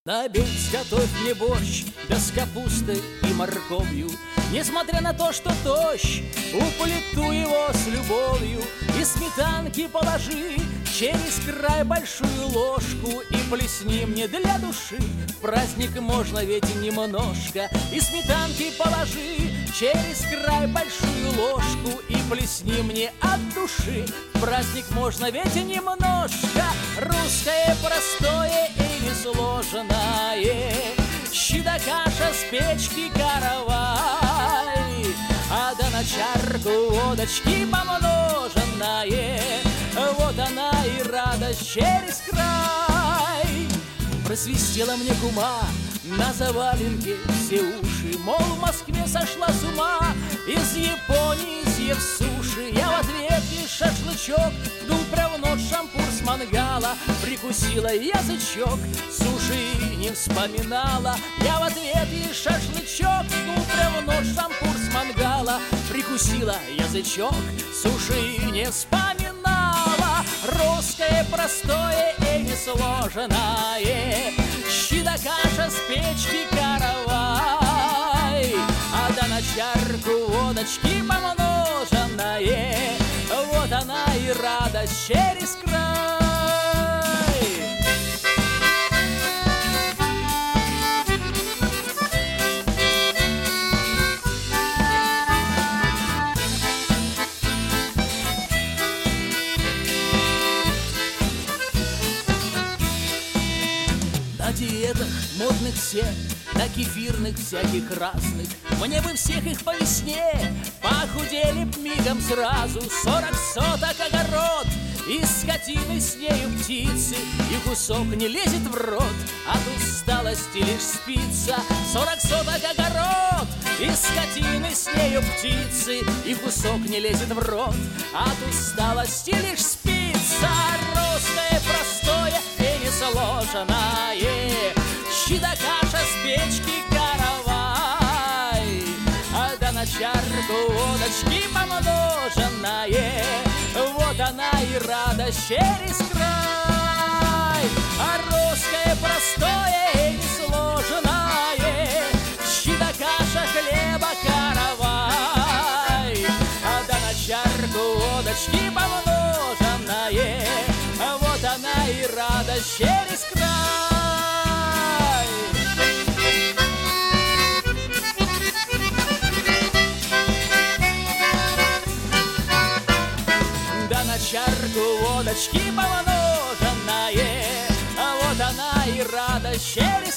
На обед готовь мне борщ, да с капустой и морковью. Несмотря на то, что тощ, уплету его с любовью. И сметанки положи через край большую ложку и плесни мне для души. В праздник можно ведь и немножко. И сметанки положи через край большую ложку и плесни мне от души. В праздник можно ведь и немножко. Русское простое и несложное. Щи да каша с печки каравай, а да на чарку водочки помноженное. Вот она и радость через край. Просвистела мне кума на заваленке все уши, мол, в Москве сошла с ума, из Японии съев суши. Я в ответ ей шашлычок вдул прямо в нос шампур с мангала, прикусила язычок, суши не вспоминала. Я в ответ ей шашлычок вдул прямо в нос шампур с мангала, прикусила язычок, суши не вспоминала. Русское простое и несложное, щи да каша с печки каравай, а да на чарку водочки помноженное. Вот она и радость через край. На диетах модных всех, на кефирных всяких разных, мне бы всех их по весне, похудели б мигом сразу. 40 соток огород, и скотины с нею птицы, и кусок не лезет в рот, от усталости лишь спится. 40 соток огород, и скотины с нею птицы, и кусок не лезет в рот, от усталости лишь спится. Русское простое и несложное, щи да каша с печки каравай, а да на чарку водочки помноженное. Вот она и радость через край. А русское простое и несложное, щи да каша хлеба каравай, а да на чарку водочки помноженное. Вот она и радость через край. Да на чарку водочки помноженное. Вот она и радость через